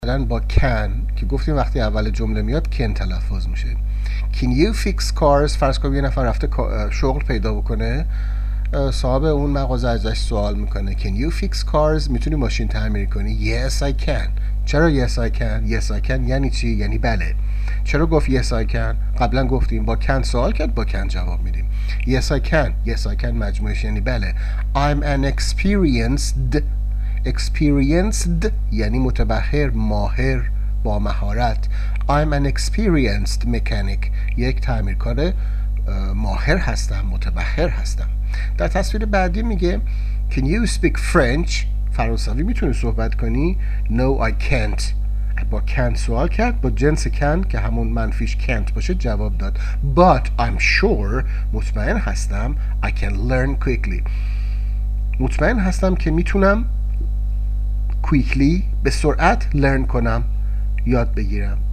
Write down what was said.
مثلا با can که گفتیم وقتی اول جمله میاد can تلفظ میشه. Can you fix cars؟ فرض کن یه نفر رفته شغل پیدا بکنه، صاحب اون مغازه ازش سوال میکنه Can you fix cars؟ میتونی ماشین تعمیر کنی؟ Yes I can. چرا yes I can؟ Yes I can یعنی چی؟ یعنی بله. چرا گفت yes I can؟ قبلا گفتیم با can سوال کرد، با can جواب میدیم. Yes I can. Yes I can مجموعش یعنی بله. I'm an experienced یعنی متبحر، ماهر، با مهارت. I'm an experienced mechanic. یک تعمیرکار ماهر هستم، متبحر هستم. در تصویر بعدی میگه Can you speak French؟ فرانسوی میتونی صحبت کنی؟ No I can't. با can سوال کرد، با جنس can که همون منفیش can't باشه جواب داد. But I'm sure مطمئن هستم I can learn quickly. مطمئن هستم که میتونم quickly به سرعت learn کنم، یاد بگیرم.